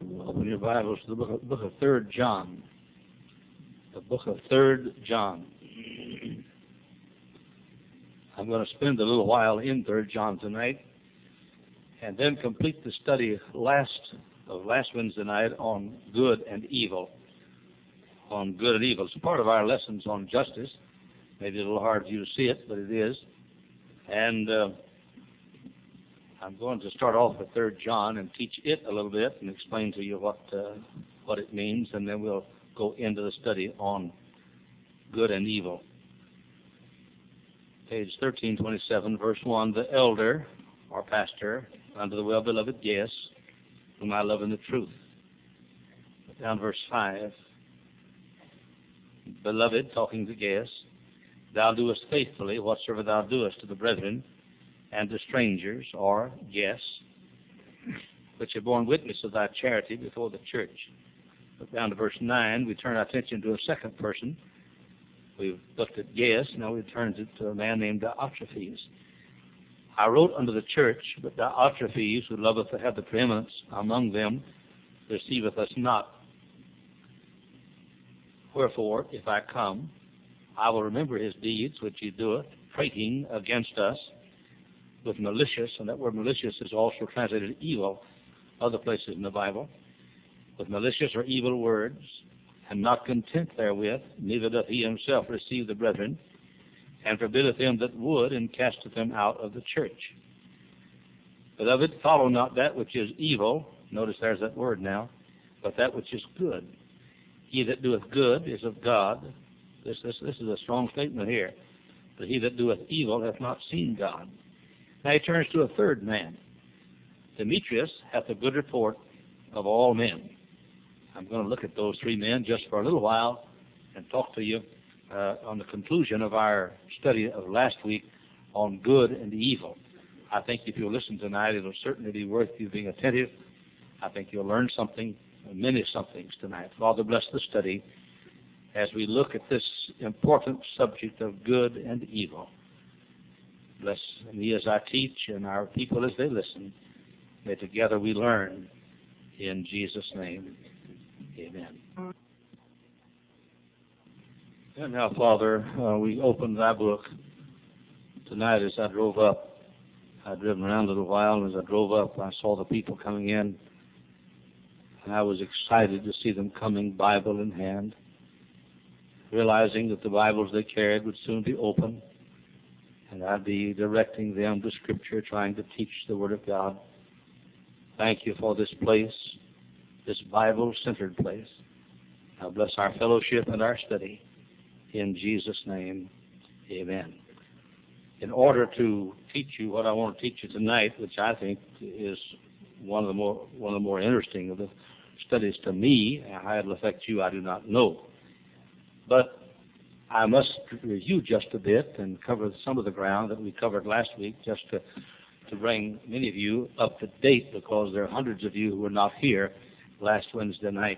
Open your Bibles to the book of 3 John. The book of 3 John. I'm going to spend a little while in 3 John tonight and then complete the study last Wednesday night on good and evil. On good and evil. It's part of our lessons on justice. Maybe a little hard for you to see it, but it is. And I'm going to start off with 3 John and teach it a little bit and explain to you what it means, and then we'll go into the study on good and evil. Page 1327, verse 1, the elder, or pastor, unto the well-beloved Gaius, whom I love in the truth. Down verse 5, beloved, talking to Gaius, thou doest faithfully whatsoever thou doest to the brethren and to strangers, or guests, which have borne witness of thy charity before the church. Look down to verse 9, we turn our attention to a second person. We've looked at Gaius, now we turn to a man named Diotrephes. I wrote unto the church, but Diotrephes, who loveth to have the preeminence among them, receiveth us not. Wherefore, if I come, I will remember his deeds which he doeth, prating against us with malicious, and that word malicious is also translated evil, other places in the Bible, with malicious or evil words, and not content therewith, neither doth he himself receive the brethren, and forbiddeth them that would, and casteth them out of the church. Beloved, follow not that which is evil, notice there's that word now, but that which is good. He that doeth good is of God. This is a strong statement here. But he that doeth evil hath not seen God. Now he turns to a third man. Demetrius hath a good report of all men. I'm going to look at those three men just for a little while and talk to you on the conclusion of our study of last week on good and evil. I think if you'll listen tonight, it'll certainly be worth you being attentive. I think you'll learn something, many somethings tonight. Father, bless the study as we look at this important subject of good and evil. Bless me as I teach and our people as they listen. May together we learn. In Jesus' name, amen. And now, Father, we opened thy book tonight as I drove up. I'd driven around a little while, and as I drove up, I saw the people coming in, and I was excited to see them coming, Bible in hand, realizing that the Bibles they carried would soon be open, and I'd be directing them to Scripture, trying to teach the Word of God. Thank you for this place, this Bible-centered place. Now bless our fellowship and our study. In Jesus' name, amen. In order to teach you what I want to teach you tonight, which I think is one of the more interesting of the studies to me, how it'll affect you, I do not know. But I must review just a bit and cover some of the ground that we covered last week, just to bring many of you up to date, because there are hundreds of you who were not here last Wednesday night.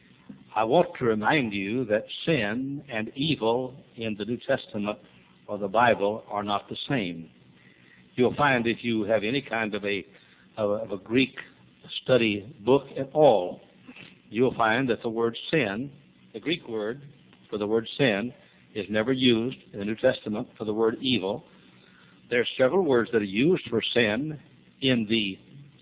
I want to remind you that sin and evil in the New Testament or the Bible are not the same. You'll find if you have any kind of a Greek study book at all, you'll find that the word sin, the Greek word for the word sin, is never used in the New Testament for the word evil. There are several words that are used for sin in the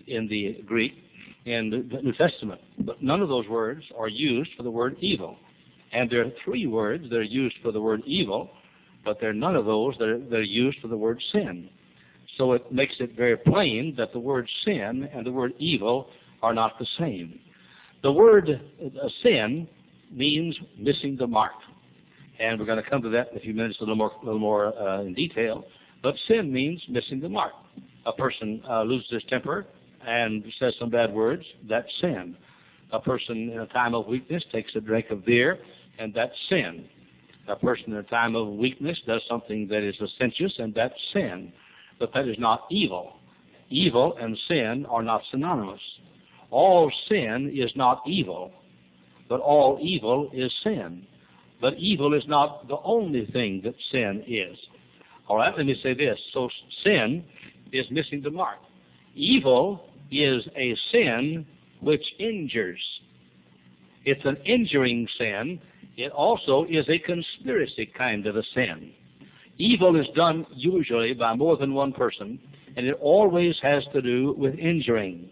Greek in the New Testament, but none of those words are used for the word evil. And there are three words that are used for the word evil, but there are none of those that are used for the word sin. So it makes it very plain that the word sin and the word evil are not the same. The word sin means missing the mark. And we're going to come to that in a few minutes a little more in detail. But sin means missing the mark. A person loses his temper and says some bad words, that's sin. A person in a time of weakness takes a drink of beer, and that's sin. A person in a time of weakness does something that is licentious, and that's sin. But that is not evil. Evil and sin are not synonymous. All sin is not evil, but all evil is sin. But evil is not the only thing that sin is. All right, let me say this. So sin is missing the mark. Evil is a sin which injures. It's an injuring sin. It also is a conspiracy kind of a sin. Evil is done usually by more than one person, and it always has to do with injuring.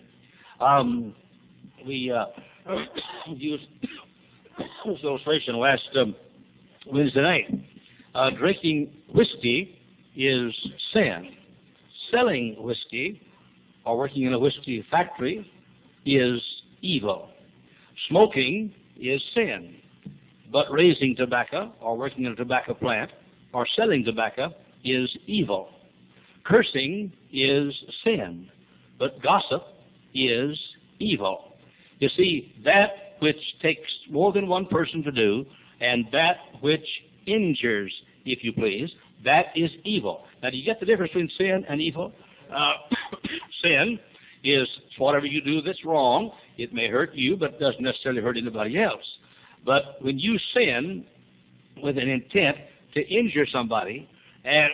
We used this illustration last Wednesday night. Drinking whiskey is sin. Selling whiskey or working in a whiskey factory is evil. Smoking is sin. But raising tobacco or working in a tobacco plant or selling tobacco is evil. Cursing is sin. But gossip is evil. You see, that which takes more than one person to do and that which injures, if you please, that is evil. Now, do you get the difference between sin and evil? Sin is whatever you do that's wrong. It may hurt you, but it doesn't necessarily hurt anybody else. But when you sin with an intent to injure somebody and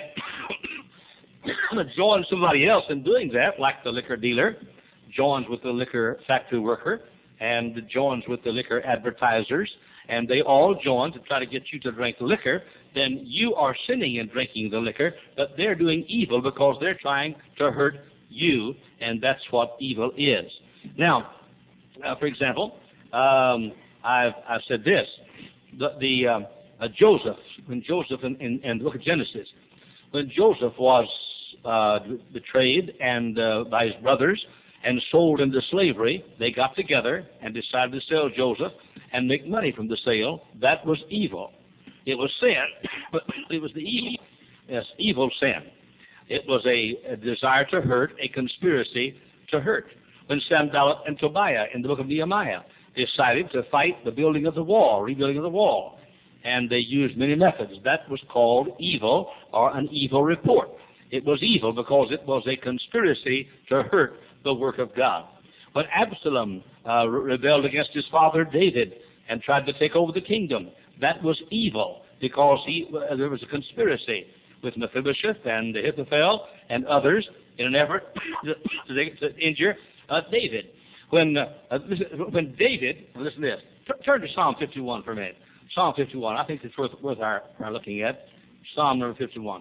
join somebody else in doing that, like the liquor dealer joins with the liquor factory worker and joins with the liquor advertisers, and they all join to try to get you to drink the liquor, then you are sinning in drinking the liquor, but they're doing evil because they're trying to hurt you, and that's what evil is. Now, for example, I've said this. Joseph, when Joseph in the book of Genesis, when Joseph was betrayed and by his brothers and sold into slavery, they got together and decided to sell Joseph and make money from the sale. That was evil. It was sin, but it was the evil sin. It was a desire to hurt, a conspiracy to hurt. When Sanballat and Tobiah in the book of Nehemiah decided to fight the building of the wall, rebuilding of the wall, and they used many methods, that was called evil or an evil report. It was evil because it was a conspiracy to hurt the work of God. When Absalom rebelled against his father David and tried to take over the kingdom, that was evil because there was a conspiracy with Mephibosheth and Ahithophel and others in an effort to injure David. When David, listen to this, turn to Psalm 51 for a minute. Psalm 51, I think it's worth our looking at. Psalm number 51.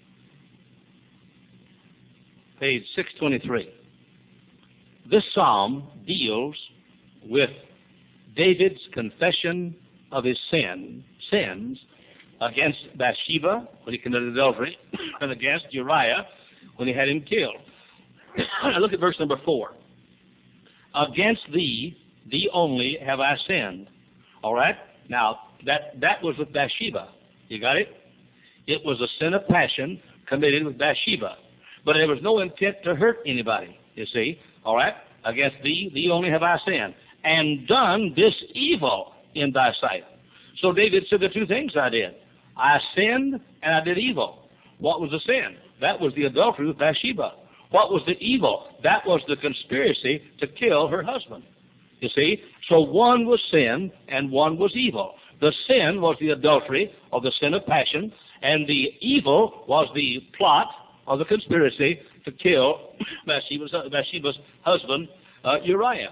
Page 623. This psalm deals with David's confession of his sins against Bathsheba when he committed adultery and against Uriah when he had him killed. Now look at verse number 4. Against thee only have I sinned. All right? Now, that was with Bathsheba. You got it? It was a sin of passion committed with Bathsheba. But there was no intent to hurt anybody, you see. All right? Against thee only have I sinned, and done this evil in thy sight. So David said the two things I did. I sinned and I did evil. What was the sin? That was the adultery with Bathsheba. What was the evil? That was the conspiracy to kill her husband. You see? So one was sin and one was evil. The sin was the adultery or the sin of passion, and the evil was the plot or the conspiracy to kill Bathsheba's husband, Uriah.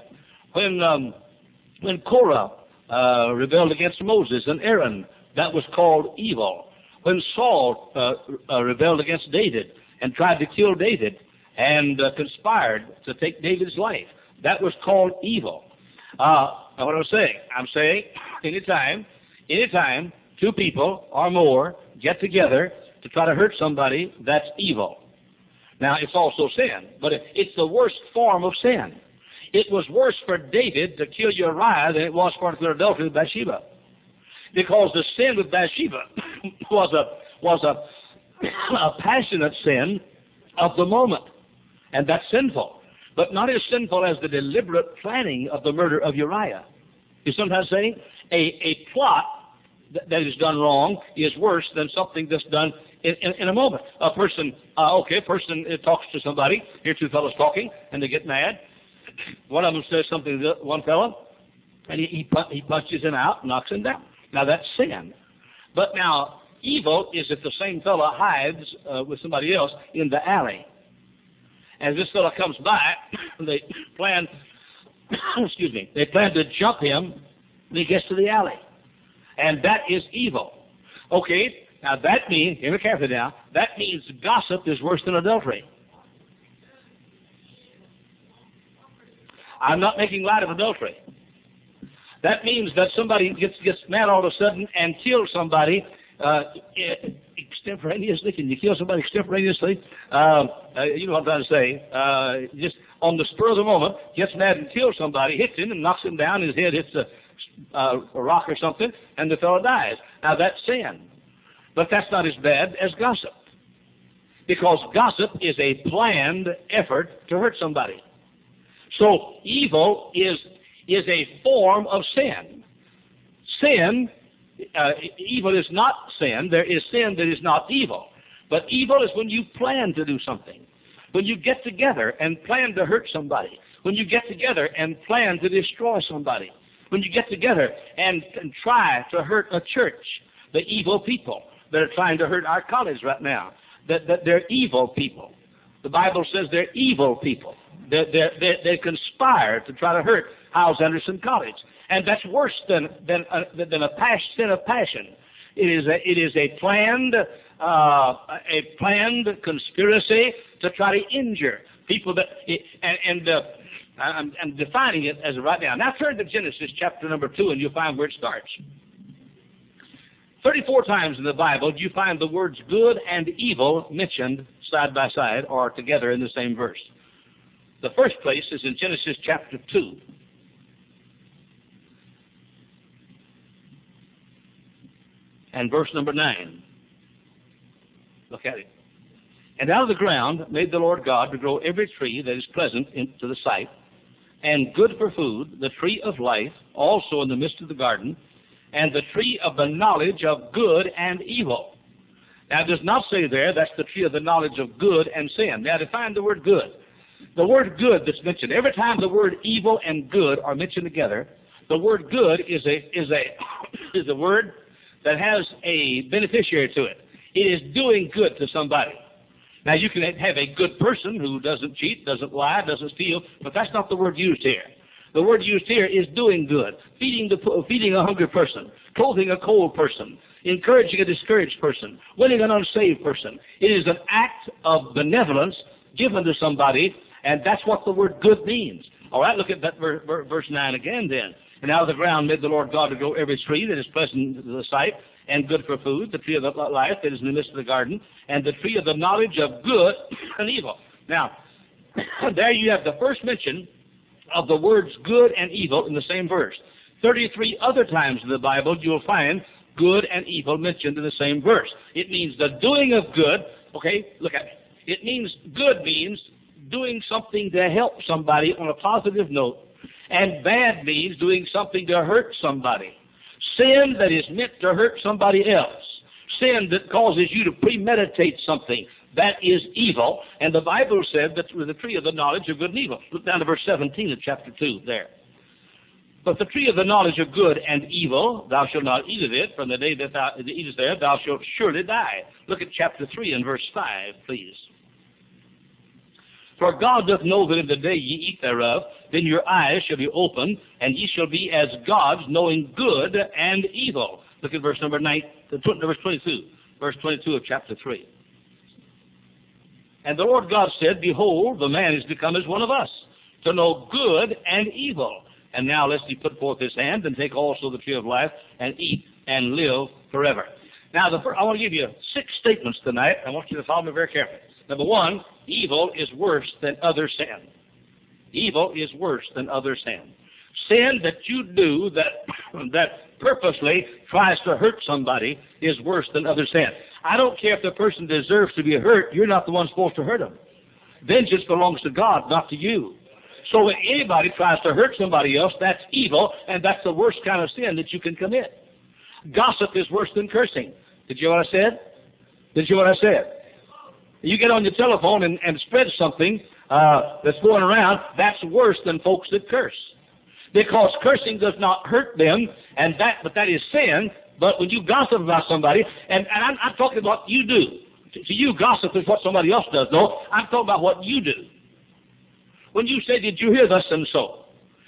When Korah rebelled against Moses and Aaron, that was called evil. When Saul rebelled against David and tried to kill David and conspired to take David's life, that was called evil. Now what I'm saying, anytime two people or more get together to try to hurt somebody, that's evil. Now, it's also sin, but it's the worst form of sin. It was worse for David to kill Uriah than it was for him to commit adultery with Bathsheba. Because the sin with Bathsheba was a passionate sin of the moment. And that's sinful. But not as sinful as the deliberate planning of the murder of Uriah. You sometimes say a plot that is done wrong is worse than something that's done in a moment. A person talks to somebody. Here two fellows talking, and they get mad. One of them says something to one fellow, and he punches him out, knocks him down. Now that's sin. But now evil is if the same fellow hides with somebody else in the alley. As this fellow comes by, they plan excuse me, they plan to jump him when he gets to the alley. And that is evil. Okay, now that means, hear me carefully now, that means gossip is worse than adultery. I'm not making light of adultery. That means that somebody gets mad all of a sudden and kills somebody extemporaneously. Can you kill somebody extemporaneously? You know what I'm trying to say. Just on the spur of the moment, gets mad and kills somebody, hits him and knocks him down, his head hits a rock or something, and the fellow dies. Now that's sin. But that's not as bad as gossip. Because gossip is a planned effort to hurt somebody. So evil is a form of sin. Sin, evil is not sin. There is sin that is not evil. But evil is when you plan to do something. When you get together and plan to hurt somebody. When you get together and plan to destroy somebody. When you get together and try to hurt a church. The evil people that are trying to hurt our college right now. That they're evil people. The Bible says they're evil people. They conspire to try to hurt Hyles Anderson College, and that's worse than a sin of passion. It is a planned conspiracy to try to injure people that I'm defining it as of right now. Now turn to Genesis chapter number 2, and you'll find where it starts. 34 times in the Bible you find the words good and evil mentioned side by side or together in the same verse. The first place is in Genesis chapter 2. And verse number 9. Look at it. And out of the ground made the Lord God to grow every tree that is pleasant to the sight, and good for food, the tree of life, also in the midst of the garden, and the tree of the knowledge of good and evil. Now it does not say there, that's the tree of the knowledge of good and sin. Now define the word good. The word good that's mentioned, every time the word evil and good are mentioned together, the word good is a word that has a beneficiary to it. It is doing good to somebody. Now you can have a good person who doesn't cheat, doesn't lie, doesn't steal, but that's not the word used here. The word used here is doing good, feeding a hungry person, clothing a cold person, encouraging a discouraged person, winning an unsaved person. It is an act of benevolence given to somebody, and that's what the word good means. All right, look at that verse 9 again then. And out of the ground made the Lord God to grow every tree that is pleasant to the sight and good for food, the tree of the life that is in the midst of the garden, and the tree of the knowledge of good and evil. Now, there you have the first mention of the words good and evil in the same verse. 33 other times in the Bible you will find good and evil mentioned in the same verse. It means the doing of good. Okay, look at me. It means good means doing something to help somebody on a positive note, and bad means doing something to hurt somebody. Sin that is meant to hurt somebody else. Sin that causes you to premeditate something. That is evil. And the Bible said that with the tree of the knowledge of good and evil. Look down to verse 17 of chapter 2 there. But the tree of the knowledge of good and evil, thou shalt not eat of it, from the day that thou eatest thereof, thou shalt surely die. Look at chapter 3 and verse 5, please. For God doth know that in the day ye eat thereof, then your eyes shall be opened, and ye shall be as gods, knowing good and evil. Look at verse number 22. Verse 22 of chapter 3. And the Lord God said, behold, the man is become as one of us, to know good and evil. And now lest he put forth his hand, and take also the tree of life, and eat, and live forever. Now, I want to give you 6 statements tonight. I want you to follow me very carefully. Number 1, evil is worse than other sin. Evil is worse than other sin. Sin that you do that purposely tries to hurt somebody is worse than other sin. I don't care if the person deserves to be hurt. You're not the one supposed to hurt them. Vengeance belongs to God, not to you. So when anybody tries to hurt somebody else, that's evil, and that's the worst kind of sin that you can commit. Gossip is worse than cursing. Did you hear what I said? Did you hear what I said? You get on your telephone and spread something that's going around, that's worse than folks that curse. Because cursing does not hurt them, but that is sin. But when you gossip about somebody, and I'm talking about what you do. To you, gossip is what somebody else does, though. I'm talking about what you do. When you say, did you hear thus and so?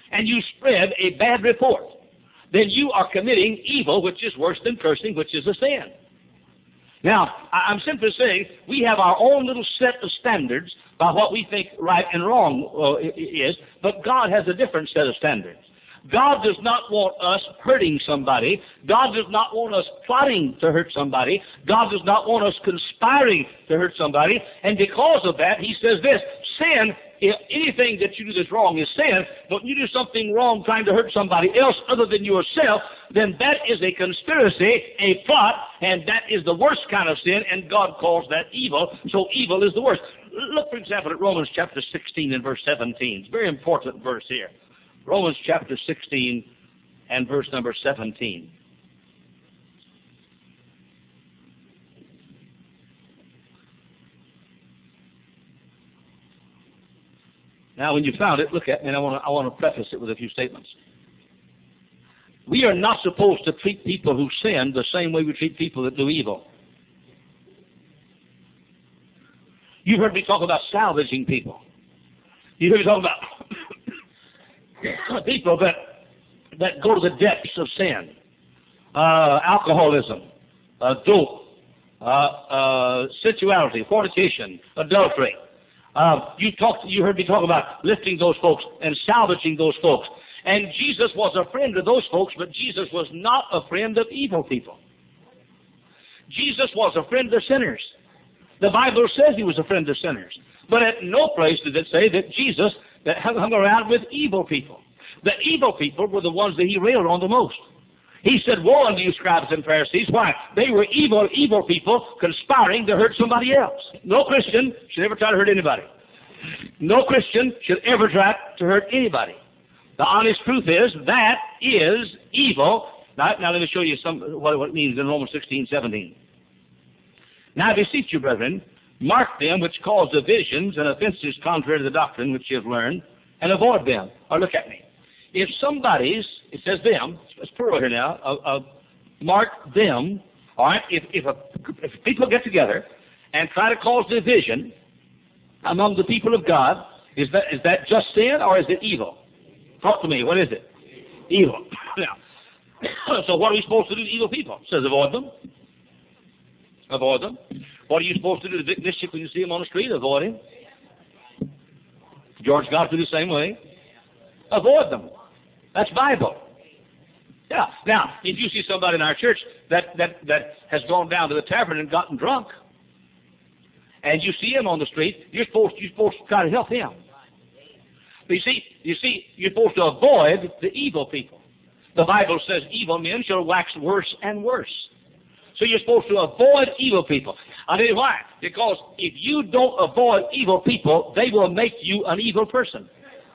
and you spread a bad report, then you are committing evil, which is worse than cursing, which is a sin. Now, I'm simply saying we have our own little set of standards by what we think right and wrong is, but God has a different set of standards. God does not want us hurting somebody. God does not want us plotting to hurt somebody. God does not want us conspiring to hurt somebody. And because of that, he says this: sin, if anything that you do that's wrong is sin, but when you do something wrong trying to hurt somebody else other than yourself, then that is a conspiracy, a plot, and that is the worst kind of sin, and God calls that evil. So evil is the worst. Look, for example, at Romans chapter 16 and verse 17. It's a very important verse here. Romans chapter 16 and verse number 17. Now, when you found it, look at me, and I want to preface it with a few statements. We are not supposed to treat people who sin the same way we treat people that do evil. You've heard me talk about salvaging people. You've heard me talk about people that go to the depths of sin, alcoholism, dope, sensuality, fornication, adultery. You heard me talk about lifting those folks and salvaging those folks. And Jesus was a friend of those folks, but Jesus was not a friend of evil people. Jesus was a friend of sinners. The Bible says he was a friend of sinners. But at no place did it say that Jesus that hung around with evil people. The evil people were the ones that he railed on the most. He said, woe unto you, scribes and Pharisees. Why? They were evil people conspiring to hurt somebody else. No Christian should ever try to hurt anybody. No Christian should ever try to hurt anybody. The honest truth is that is evil. Now let me show you what it means in Romans 16:17. Now I beseech you, brethren, mark them which cause divisions and offenses contrary to the doctrine which you have learned, and avoid them. Or look at me. If somebody's, it says them, it's plural here now, mark them, all right, if people get together and try to cause division among the people of God, is that just sin or is it evil? Talk to me, what is it? Evil. Now, so what are we supposed to do to evil people? It says avoid them. Avoid them. What are you supposed to do to Vic Mischief when you see him on the street? Avoid him. George Godfrey the same way. Avoid them. That's Bible. Yeah. Now, if you see somebody in our church that has gone down to the tavern and gotten drunk, and you see him on the street, you're supposed to try to help him. But you see, you're supposed to avoid the evil people. The Bible says evil men shall wax worse and worse. So you're supposed to avoid evil people. I'll tell you why. Because if you don't avoid evil people, they will make you an evil person.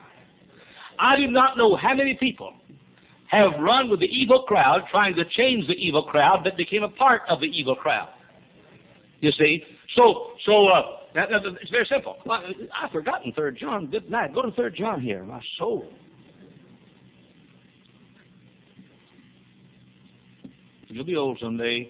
I do not know how many people have run with the evil crowd trying to change the evil crowd that became a part of the evil crowd. You see? So it's very simple. I've forgotten 3 John. Good night. Go to 3 John here, my soul. You'll be old someday.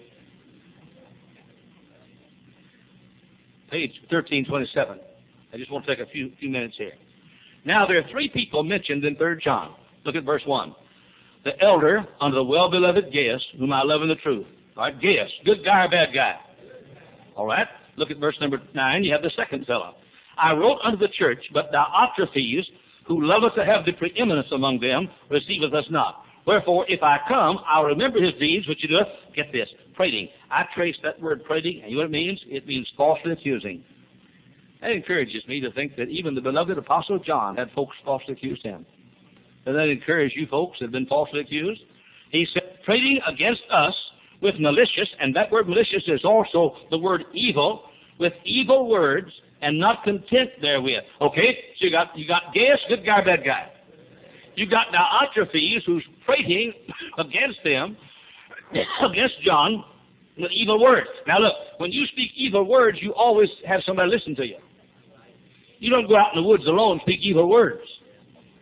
Page 1327. I just want to take a few minutes here. Now, there are 3 people mentioned in 3 John. Look at verse 1. The elder unto the well-beloved Gaius, whom I love in the truth. All right, Gaius, good guy or bad guy? All right, look at verse number 9. You have the second fellow. I wrote unto the church, but Diotrephes, who loveth to have the preeminence among them, receiveth us not. Wherefore, if I come, I'll remember his deeds, which he doeth. Get this, prating. I trace that word prating, and you know what it means? It means falsely accusing. That encourages me to think that even the beloved Apostle John had folks falsely accuse him. Does that encourage you folks that have been falsely accused? He said, prating against us with malicious, and that word malicious is also the word evil, with evil words, and not content therewith. Okay, so you got Gaius, good guy, bad guy. You got Diotrephes, who's prating against them, against John, with evil words. Now look, when you speak evil words, you always have somebody listen to you. You don't go out in the woods alone and speak evil words.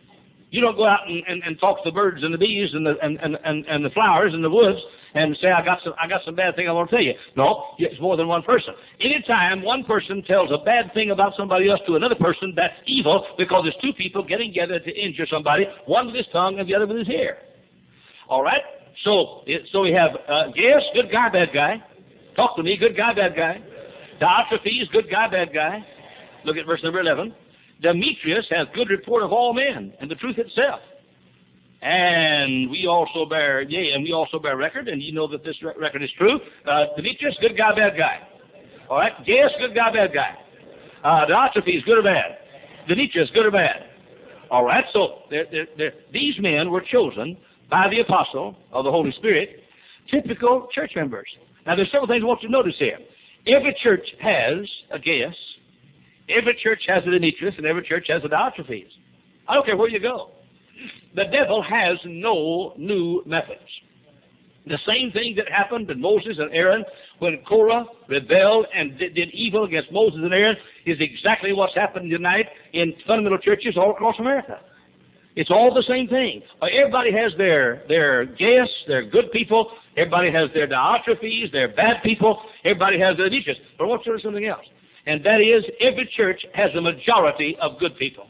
You don't go out and talk to the birds and the bees and the flowers and the woods and say, I got some bad thing I want to tell you. No, it's more than one person. Anytime one person tells a bad thing about somebody else to another person, that's evil, because it's two people getting together to injure somebody, one with his tongue and the other with his hair. All right? So we have Gaius, good guy, bad guy. Talk to me, good guy, bad guy. Diotrephes, good guy, bad guy. Look at verse number 11. Demetrius has good report of all men and the truth itself. And we also bear record, and you know that this record is true. Demetrius, good guy, bad guy. All right, Gaius, good guy, bad guy. Diotrephes, good or bad. Demetrius, good or bad. All right, so these men were chosen by the apostle of the Holy Spirit, typical church members. Now, there's several things I want you to notice here. Every church has a Gaius, every church has a Demetrius, and every church has a Diotrephes. I don't care where you go. The devil has no new methods. The same thing that happened to Moses and Aaron when Korah rebelled and did evil against Moses and Aaron is exactly what's happened tonight in fundamental churches all across America. It's all the same thing. Everybody has their Gaius, their good people. Everybody has their Diotrephes, their bad people. Everybody has their Demetrius. But I want you to know something else. And that is, every church has a majority of good people.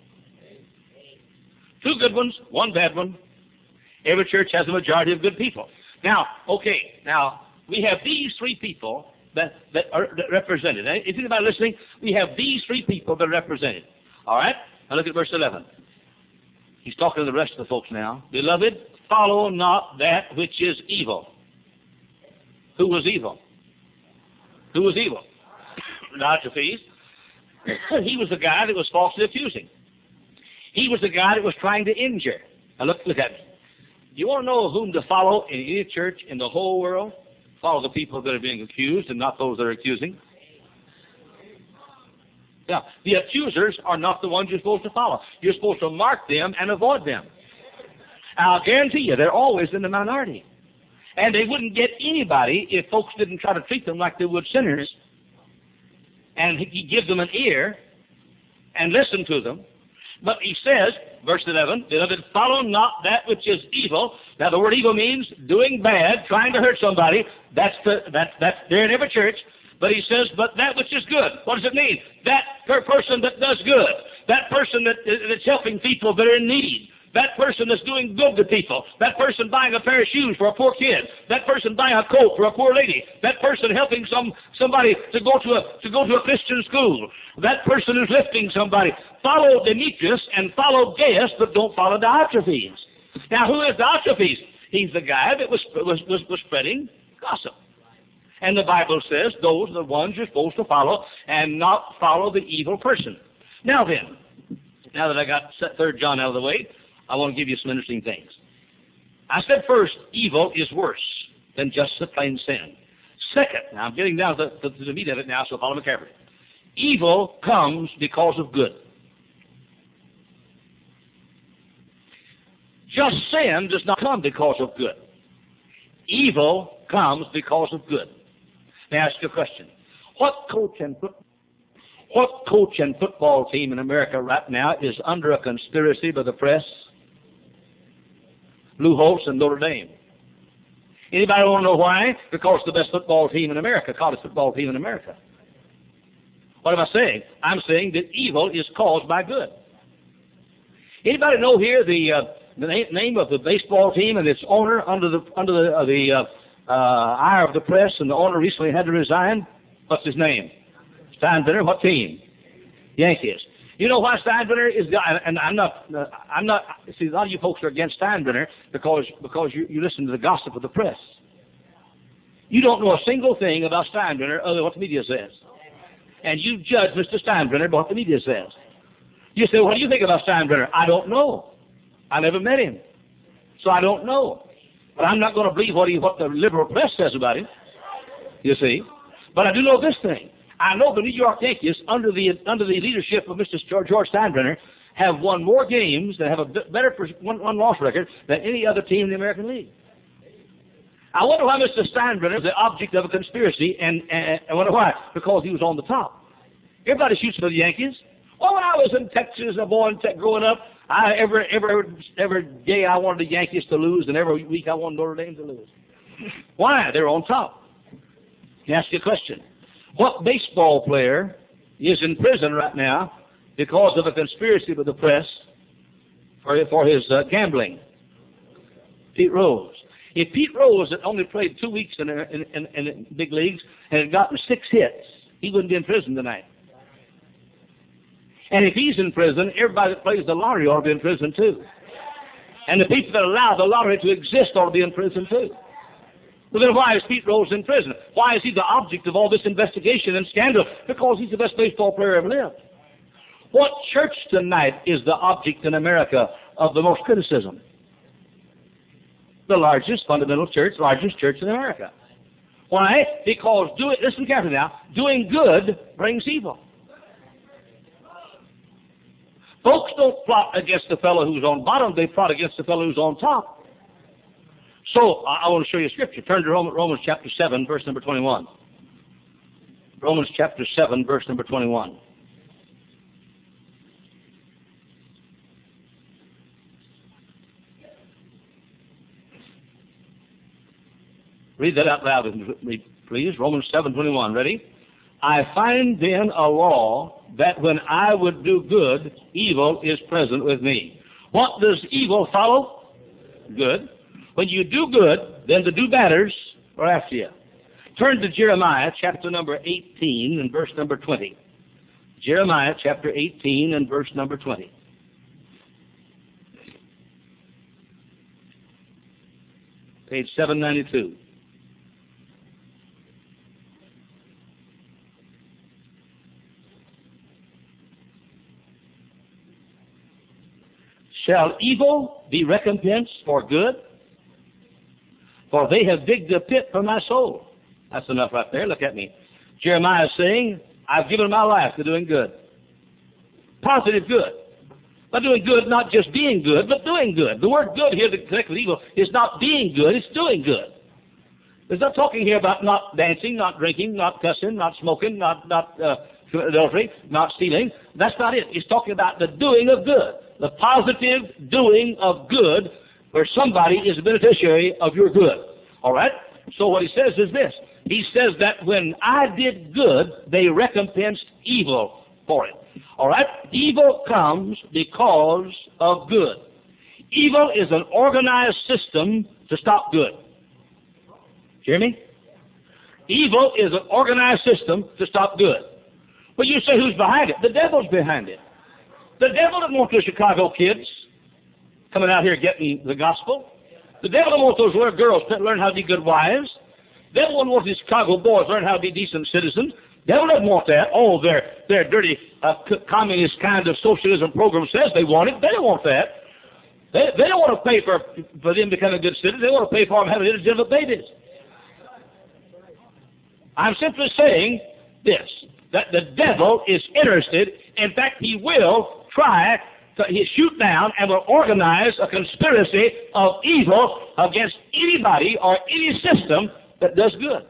Two good ones, one bad one. Every church has a majority of good people. Now, we have these three people that are represented. Is anybody listening? We have these three people that are represented. All right? Now look at verse 11. He's talking to the rest of the folks now. Beloved, follow not that which is evil. Who was evil? Who was evil? Diotrephes. He was the guy that was falsely accusing. He was the guy that was trying to injure. Now look at me. You want to know whom to follow in any church in the whole world? Follow the people that are being accused and not those that are accusing. Now, the accusers are not the ones you're supposed to follow. You're supposed to mark them and avoid them. I'll guarantee you, they're always in the minority. And they wouldn't get anybody if folks didn't try to treat them like they would sinners and give them an ear and listen to them. But he says, verse 11, beloved, follow not that which is evil. Now, the word evil means doing bad, trying to hurt somebody. That's there in every church. But he says, but that which is good. What does it mean? That person that does good. That person that's helping people that are in need. That person that's doing good to people. That person buying a pair of shoes for a poor kid. That person buying a coat for a poor lady. That person helping somebody to go to a Christian school. That person who's lifting somebody. Follow Demetrius and follow Gaius, but don't follow Diotrephes. Now, who is Diotrephes? He's the guy that was spreading gossip. And the Bible says those are the ones you're supposed to follow and not follow the evil person. Now then, now that I got 3 John out of the way, I want to give you some interesting things. I said first, evil is worse than just the plain sin. Second, now I'm getting down to the meat of it now, so follow me carefully. Evil comes because of good. Just sin does not come because of good. Evil comes because of good. Let me ask you a question. What coach and football team in America right now is under a conspiracy by the press? Lou Holtz and Notre Dame. Anybody want to know why? Because the best football team in America, college football team in America. What am I saying? I'm saying that evil is caused by good. Anybody know here the name of the baseball team and its owner under the ire of the press, and the owner recently had to resign? What's his name? Steinbrenner. What team? Yankees. You know why Steinbrenner is? And I'm not. See, a lot of you folks are against Steinbrenner because you listen to the gossip of the press. You don't know a single thing about Steinbrenner other than what the media says, and you judge Mr. Steinbrenner by what the media says. You say, "What do you think about Steinbrenner?" I don't know. I never met him, so I don't know. But I'm not going to believe what the liberal press says about him. You see, but I do know this thing. I know the New York Yankees, under the leadership of Mr. George Steinbrenner, have won more games and have a better one-loss record than any other team in the American League. I wonder why Mr. Steinbrenner is the object of a conspiracy, and I wonder why. Because he was on the top. Everybody shoots for the Yankees. Well, when I was in Texas, a boy growing up, Every day I wanted the Yankees to lose, and every week I wanted Notre Dame to lose. Why? They're on top. Let me ask you a question. What baseball player is in prison right now because of a conspiracy with the press for his gambling? Pete Rose. If Pete Rose had only played 2 weeks in the big leagues and had gotten 6 hits, he wouldn't be in prison tonight. And if he's in prison, everybody that plays the lottery ought to be in prison too. And the people that allow the lottery to exist ought to be in prison too. Well, then why is Pete Rose in prison? Why is he the object of all this investigation and scandal? Because he's the best baseball player ever lived. What church tonight is the object in America of the most criticism? The largest fundamental church, largest church in America. Why? Because, listen carefully now, doing good brings evil. Folks don't plot against the fellow who's on bottom, they plot against the fellow who's on top. So, I want to show you a scripture. Turn to Romans chapter 7, verse number 21. Romans chapter 7, verse number 21. Read that out loud with me, please. Romans 7:21. Ready? I find then a law that when I would do good, evil is present with me. What does evil follow? Good. When you do good, then the do-badders are after you. Turn to Jeremiah chapter number 18 and verse number 20. Jeremiah chapter 18 and verse number 20. Page 792. Shall evil be recompensed for good? For they have digged a pit for my soul. That's enough right there. Look at me. Jeremiah is saying, I've given my life to doing good. Positive good. By doing good, not just being good, but doing good. The word good here to connect with evil is not being good, it's doing good. There's not talking here about not dancing, not drinking, not cussing, not smoking, not adultery, not stealing. That's not it. He's talking about the doing of good. The positive doing of good where somebody is a beneficiary of your good. All right? So what he says is this. He says that when I did good, they recompensed evil for it. All right? Evil comes because of good. Evil is an organized system to stop good. Hear me? Evil is an organized system to stop good. But you say, who's behind it? The devil's behind it. The devil didn't want those Chicago kids coming out here getting the gospel. The devil didn't want those little girls to learn how to be good wives. The devil didn't want these Chicago boys to learn how to be decent citizens. The devil doesn't want that. Oh, their dirty communist kind of socialism program says they want it. They don't want that. They don't want to pay for them becoming good citizens. They want to pay for them having illegitimate babies. I'm simply saying this, that the devil is interested. In fact, he will try to shoot down and will organize a conspiracy of evil against anybody or any system that does good.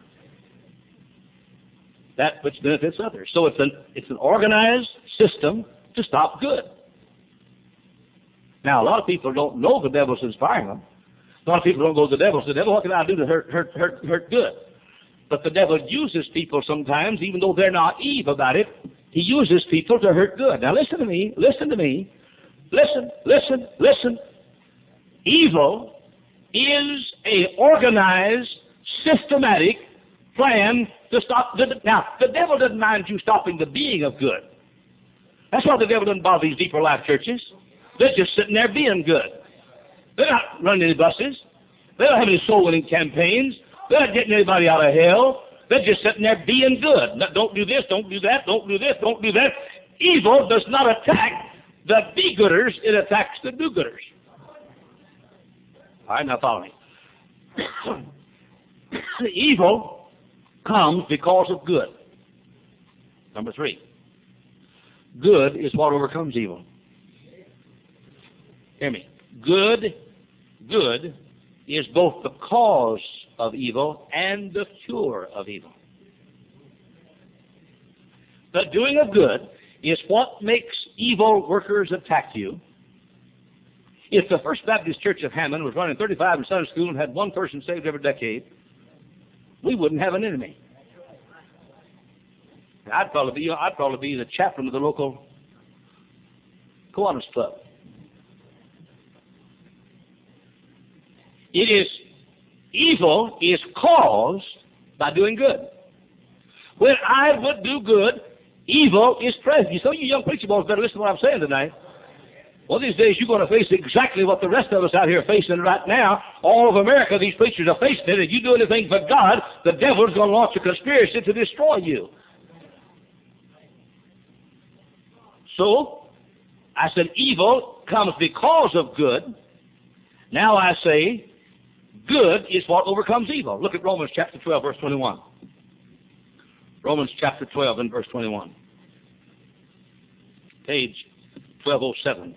That which benefits others. So it's an organized system to stop good. Now, a lot of people don't know the devil's inspiring them. A lot of people don't go to the devil and say, devil, what can I do to hurt good? But the devil uses people sometimes, even though they're naive about it, he uses people to hurt good. Now listen to me, listen to me. Listen. Evil is an organized, systematic plan to stop good. Now, the devil doesn't mind you stopping the being of good. That's why the devil doesn't bother these deeper life churches. They're just sitting there being good. They're not running any buses. They don't have any soul-winning campaigns. They're not getting anybody out of hell. They're just sitting there being good. No, don't do this, don't do that, don't do this, don't do that. Evil does not attack the be-gooders, it attacks the do-gooders. All right, now follow me. Evil comes because of good. Number 3. Good is what overcomes evil. Hear me. Good is both the cause of evil and the cure of evil. The doing of good is what makes evil workers attack you, If the First Baptist Church of Hammond was running 35 in Sunday school and had one person saved every decade, we wouldn't have an enemy. I'd probably be the chaplain of the local Kiwanis Club. Evil is caused by doing good. When I would do good, evil is present. Some of you young preacher boys better listen to what I'm saying tonight. One of these days you're going to face exactly what the rest of us out here are facing right now. All of America, these preachers are facing it. If you do anything for God, the devil's going to launch a conspiracy to destroy you. So, I said evil comes because of good. Now I say good is what overcomes evil. Look at Romans chapter 12, verse 21. Romans chapter 12 and verse 21. Page 1207.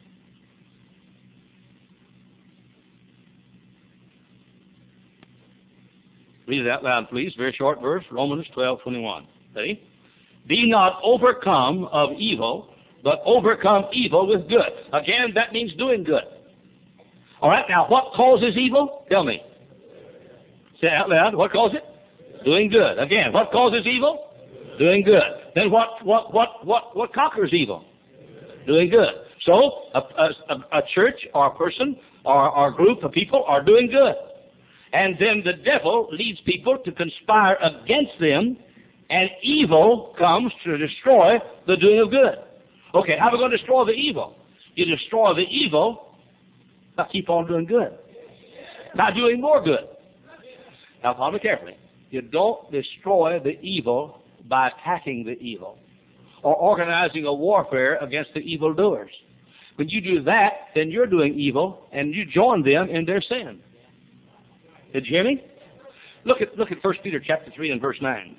Read it out loud, please. Very short verse. Romans 12:21. Ready? Be not overcome of evil, but overcome evil with good. Again, that means doing good. All right, now what causes evil? Tell me. Say it out loud. What causes it? Doing good. Again, what causes evil? Doing good. Then what conquers evil? Doing good. So a church or a person or a group of people are doing good. And then the devil leads people to conspire against them, and evil comes to destroy the doing of good. Okay, how are we going to destroy the evil? You destroy the evil by keep on doing good, by doing more good. Now follow me carefully. You don't destroy the evil by attacking the evil or organizing a warfare against the evildoers. When you do that, then you're doing evil and you join them in their sin. Did you hear me? Look at 1 Peter chapter 3 and verse 9.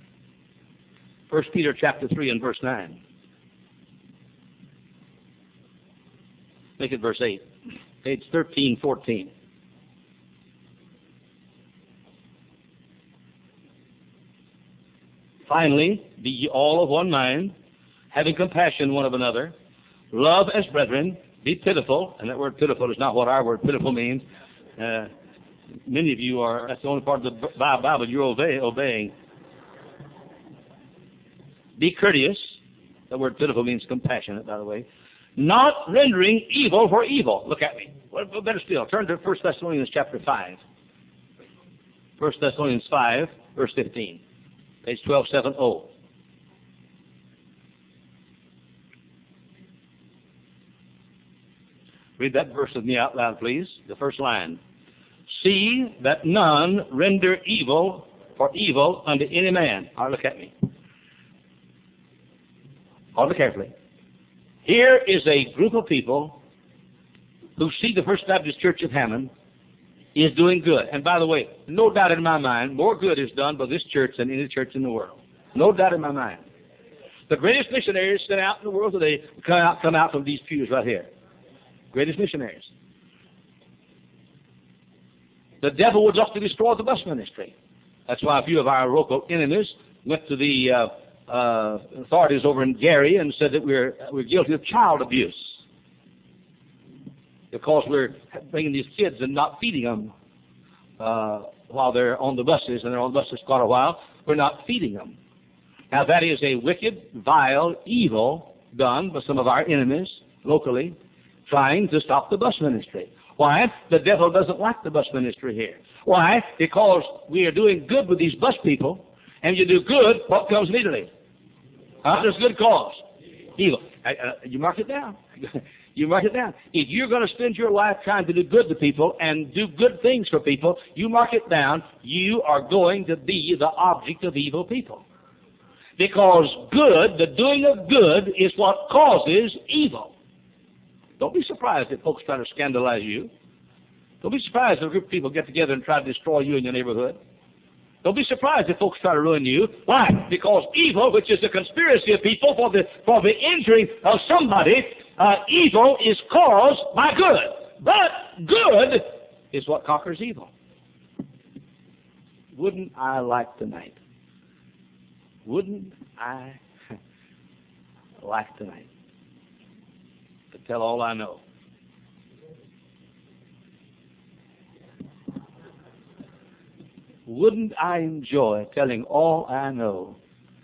1 Peter chapter 3 and verse 9. Make it verse 8. Page 1314. Finally, be ye all of one mind, having compassion one of another, love as brethren, be pitiful. And that word pitiful is not what our word pitiful means. Many of you are, that's the only part of the Bible you're obeying. Be courteous. The word pitiful means compassionate, by the way. Not rendering evil for evil. Look at me. Well, better still, turn to 1 Thessalonians chapter 5. 1 Thessalonians 5, verse 15. Page 1270. Read that verse with me out loud, please. The first line. See that none render evil for evil unto any man. All right, look at me. Hold me carefully. Here is a group of people who see the First Baptist Church of Hammond is doing good. And by the way, no doubt in my mind, more good is done by this church than any church in the world. No doubt in my mind. The greatest missionaries sent out in the world today come out from these pews right here. Greatest missionaries. The devil would love to destroy the bus ministry. That's why a few of our local enemies went to the authorities over in Gary and said that we're guilty of child abuse because we're bringing these kids and not feeding them while they're on the buses, and they're on the buses quite a while. We're not feeding them. Now that is a wicked, vile, evil done by some of our enemies locally, trying to stop the bus ministry. Why? The devil doesn't like the bus ministry here. Why? Because we are doing good with these bus people, and you do good, what comes immediately? There's good cause. Evil. You mark it down. You mark it down. If you're going to spend your life trying to do good to people and do good things for people, you mark it down, you are going to be the object of evil people. Because good, the doing of good, is what causes evil. Don't be surprised if folks try to scandalize you. Don't be surprised if a group of people get together and try to destroy you in your neighborhood. Don't be surprised if folks try to ruin you. Why? Because evil, which is a conspiracy of people for the injury of somebody, evil is caused by good. But good is what conquers evil. Wouldn't I like tonight? Wouldn't I like tonight to tell all I know? wouldn't I enjoy telling all I know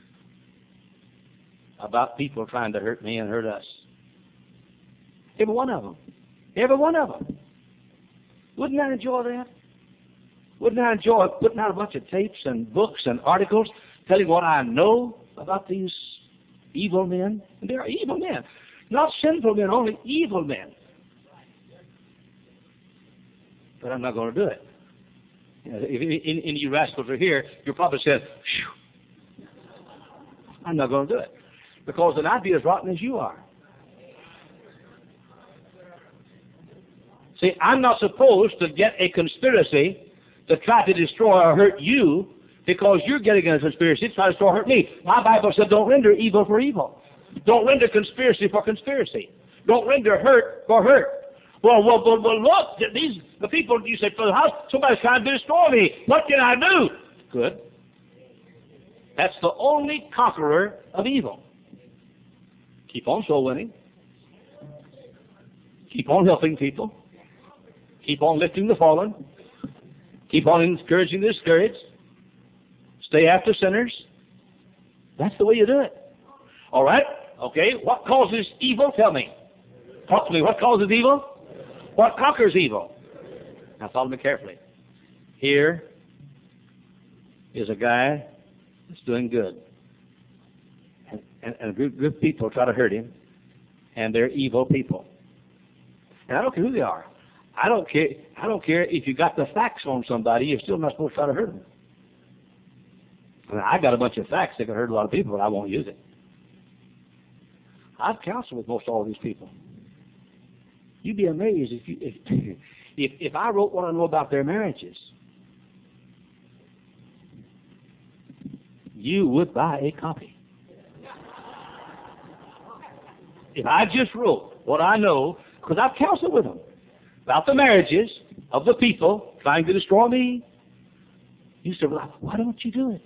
about people trying to hurt me and hurt us? Every one of them. Every one of them. Wouldn't I enjoy that? Wouldn't I enjoy putting out a bunch of tapes and books and articles telling what I know about these evil men? And they are evil men. Not sinful men, only evil men. But I'm not going to do it. You know, if any of you rascals are here, you'll probably say, phew, I'm not going to do it. Because then I'd be as rotten as you are. See, I'm not supposed to get a conspiracy to try to destroy or hurt you because you're getting a conspiracy to try to destroy or hurt me. My Bible said don't render evil for evil. Don't render conspiracy for conspiracy. Don't render hurt for hurt. Well, look, the people, you say, for the house, somebody's trying to destroy me. What can I do? Good. That's the only conqueror of evil. Keep on soul winning. Keep on helping people. Keep on lifting the fallen. Keep on encouraging the discouraged. Stay after sinners. That's the way you do it. All right? Okay. What causes evil? Tell me. Talk to me. What causes evil? What conquers evil? Now follow me carefully. Here is a guy that's doing good. And a group of people try to hurt him. And they're evil people. And I don't care who they are. I don't care if you got the facts on somebody, you're still not supposed to try to hurt them. I got a bunch of facts that can hurt a lot of people, but I won't use it. I've counseled with most all of these people. You'd be amazed if I wrote what I know about their marriages. You would buy a copy. If I just wrote what I know, because I've counseled with them about the marriages of the people trying to destroy me. You said, well, why don't you do it?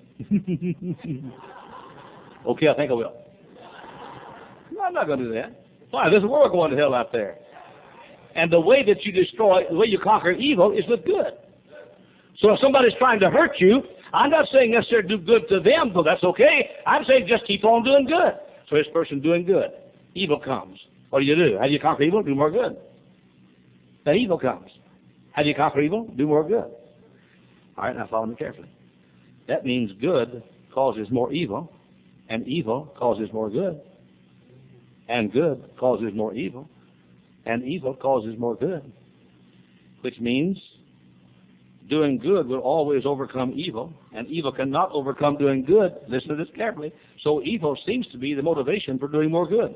Okay, I think I will. No, I'm not going to do that. Why? There's a world going to hell out there. And the way that you destroy, the way you conquer evil is with good. So if somebody's trying to hurt you, I'm not saying necessarily do good to them, but that's okay. I'm saying just keep on doing good. So this person's doing good. Evil comes. What do? How do you conquer evil? Do more good. Then evil comes. How do you conquer evil? Do more good. All right, now follow me carefully. That means good causes more evil, and evil causes more good, and good causes more evil, and evil causes more good, which means doing good will always overcome evil, and evil cannot overcome doing good. Listen to this carefully. So evil seems to be the motivation for doing more good.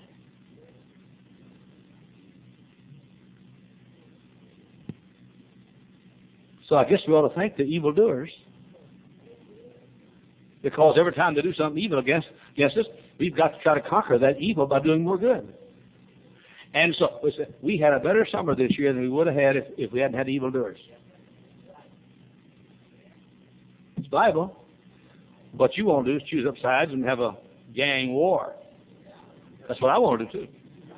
So I guess we ought to thank the evildoers, because every time they do something evil against us, we've got to try to conquer that evil by doing more good. And so we had a better summer this year than we would have had if we hadn't had evildoers. It's Bible. What you want to do is choose up sides and have a gang war. That's what I want to do too.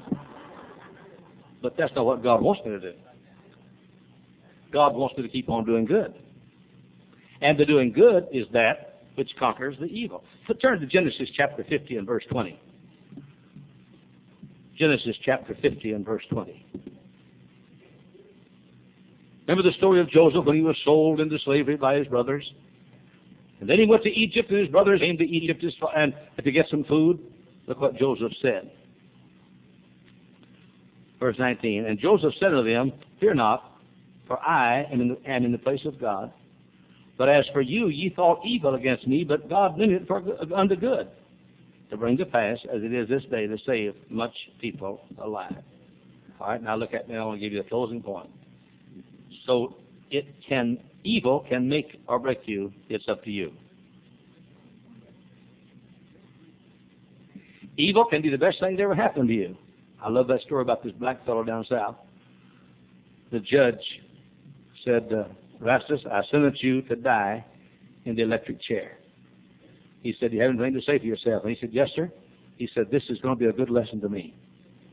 But that's not what God wants me to do. God wants me to keep on doing good. And the doing good is that which conquers the evil. So turn to Genesis chapter 50 and verse 20. Genesis chapter 50 and verse 20. Remember the story of Joseph when he was sold into slavery by his brothers? And then he went to Egypt, and his brothers came to Egypt and to get some food. Look what Joseph said. Verse 19. And Joseph said to them, fear not, for I am in the place of God. But as for you, ye thought evil against me, but God meant it unto good, to bring to pass, as it is this day, to save much people alive. All right, now look at me. I want to give you a closing point. So evil can make or break you. It's up to you. Evil can be the best thing that ever happened to you. I love that story about this black fellow down south. The judge said, Rastus, I sentence you to die in the electric chair. He said, you have anything to say for yourself? And he said, yes, sir. He said, this is going to be a good lesson to me.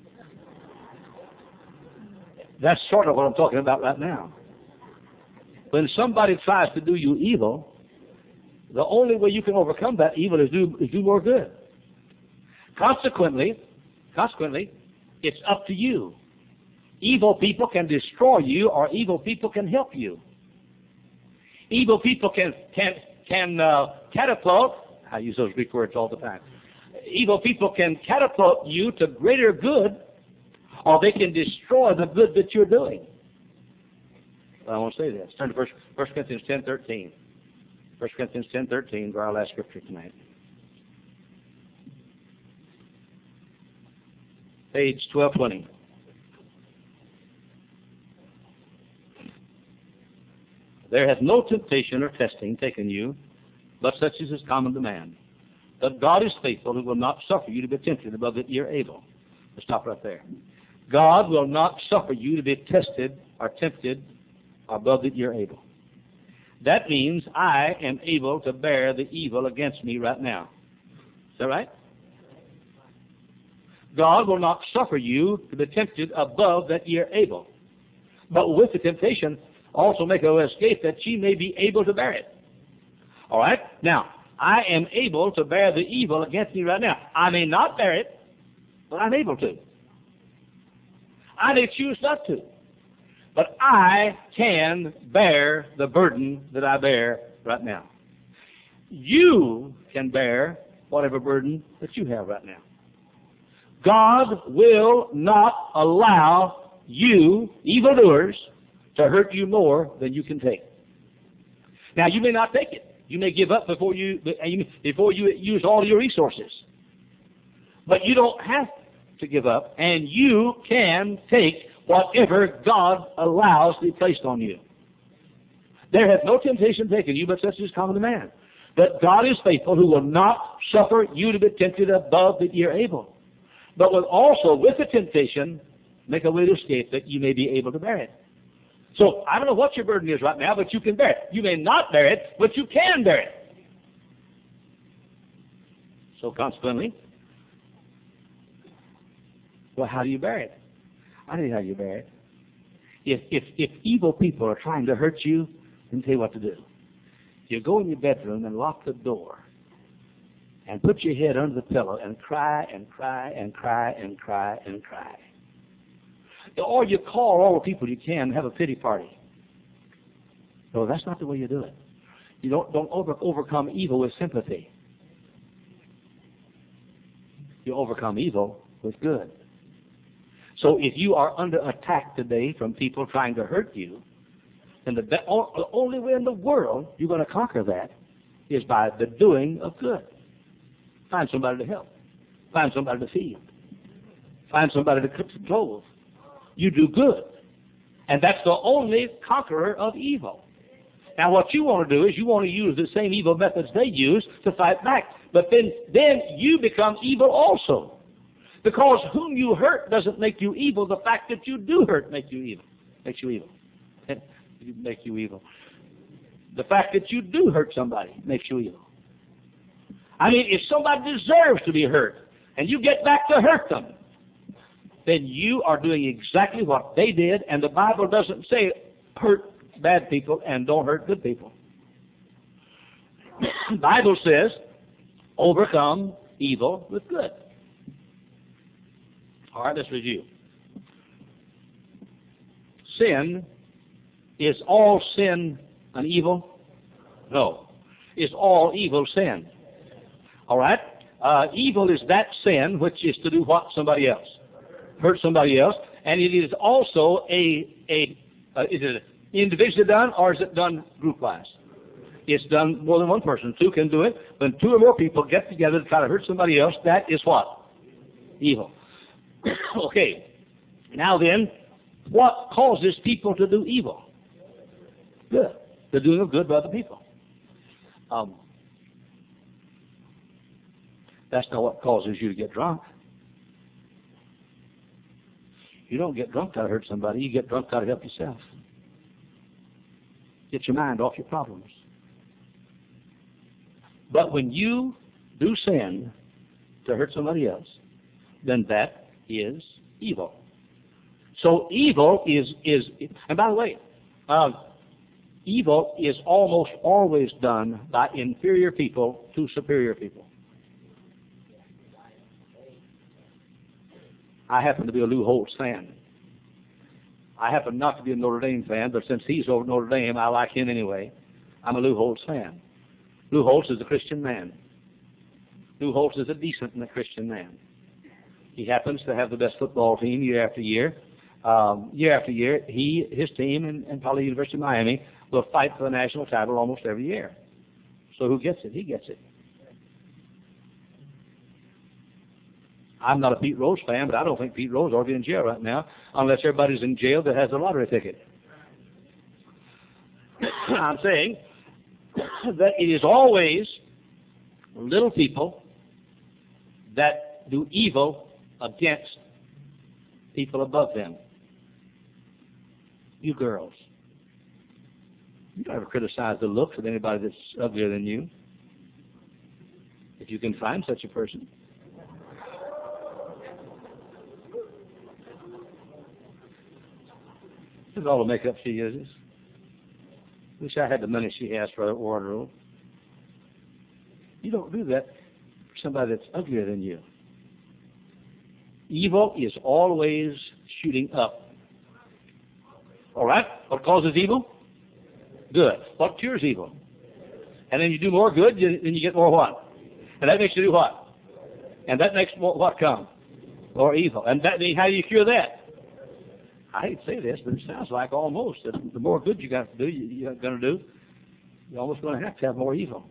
That's sort of what I'm talking about right now. when somebody tries to do you evil, the only way you can overcome that evil is do more good. Consequently, it's up to you. Evil people can destroy you, or evil people can help you. Evil people can catapult. I use those Greek words all the time. Evil people can catapult you to greater good, or they can destroy the good that you're doing. I want to say this. Turn to 1 Corinthians 10:13. 1 Corinthians 10:13 for our last scripture tonight. Page 1220. There hath no temptation or testing taken you, but such as is common to man. But God is faithful, who will not suffer you to be tempted above that ye are able. Let's stop right there. God will not suffer you to be tested or tempted above that ye are able. That means I am able to bear the evil against me right now. Is that right? God will not suffer you to be tempted above that ye are able. But with the temptation, also make a escape that ye may be able to bear it. All right? Now, I am able to bear the evil against me right now. I may not bear it, but I'm able to. I may choose not to. But I can bear the burden that I bear right now. You can bear whatever burden that you have right now. God will not allow you, evildoers, to hurt you more than you can take. Now, you may not take it. You may give up before you use all your resources. But you don't have to give up, and you can take whatever God allows to be placed on you. There hath no temptation taken you, but such as is common to man. But God is faithful, who will not suffer you to be tempted above that ye are able, but will also with the temptation make a way to escape that you may be able to bear it. So I don't know what your burden is right now, but you can bear it. You may not bear it, but you can bear it. So consequently, well, how do you bear it? I know how you bear it. If evil people are trying to hurt you, let me tell you what to do. You go in your bedroom and lock the door and put your head under the pillow and cry and cry and cry and cry and cry. Or you call all the people you can and have a pity party. No, that's not the way you do it. You don't overcome evil with sympathy. You overcome evil with good. So if you are under attack today from people trying to hurt you, then the only way in the world you're going to conquer that is by the doing of good. Find somebody to help. Find somebody to feed. Find somebody to cook some clothes. You do good. And that's the only conqueror of evil. Now what you want to do is you want to use the same evil methods they use to fight back. But then you become evil also. Because whom you hurt doesn't make you evil. The fact that you do hurt makes you evil. Makes you evil. Make you evil. The fact that you do hurt somebody makes you evil. I mean, if somebody deserves to be hurt and you get back to hurt them, then you are doing exactly what they did, and the Bible doesn't say hurt bad people and don't hurt good people. The Bible says overcome evil with good. All right, let's review. Sin, is all sin an evil? No. Is all evil sin? All right? Evil is that sin which is to do what? Somebody else. Hurt somebody else. And it is also is it individually done, or is it done group-wise? It's done more than one person. Two can do it. When two or more people get together to try to hurt somebody else, that is what? Evil. Okay. Now then, what causes people to do evil? Good. The doing of good by other people. That's not what causes you to get drunk. You don't get drunk to hurt somebody. You get drunk to help yourself. Get your mind off your problems. But when you do sin to hurt somebody else, then that is evil. So evil is and by the way, Evil is almost always done by inferior people to superior people. I happen to be a Lou Holtz fan. I happen not to be a Notre Dame fan, but since he's over Notre Dame, I like him anyway. I'm a Lou Holtz fan. Lou Holtz is a Christian man. Lou Holtz is a decent and a Christian man. He happens to have the best football team year after year. Year after year, his team, and probably University of Miami, will fight for the national title almost every year. So who gets it? He gets it. I'm not a Pete Rose fan, but I don't think Pete Rose ought to be in jail right now unless everybody's in jail that has a lottery ticket. I'm saying that it is always little people that do evil against people above them. You girls, you don't ever criticize the looks of anybody that's uglier than you, if you can find such a person. This is all the makeup she uses. Wish I had the money she has for her wardrobe. You don't do that for somebody that's uglier than you. Evil is always shooting up. All right? What causes evil? Good. What cures evil? And then you do more good, then you get more what? And that makes you do what? And that makes what come? More evil. And that, how do you cure that? I hate to say this, but it sounds like almost that the more good you got to do, you're going to do, you're almost going to have more evil.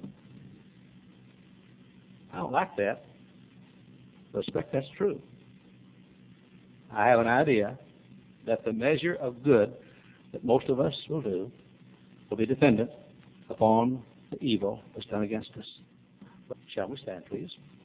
I don't like that. I suspect that's true. I have an idea that the measure of good that most of us will do will be dependent upon the evil that's done against us. Shall we stand, please?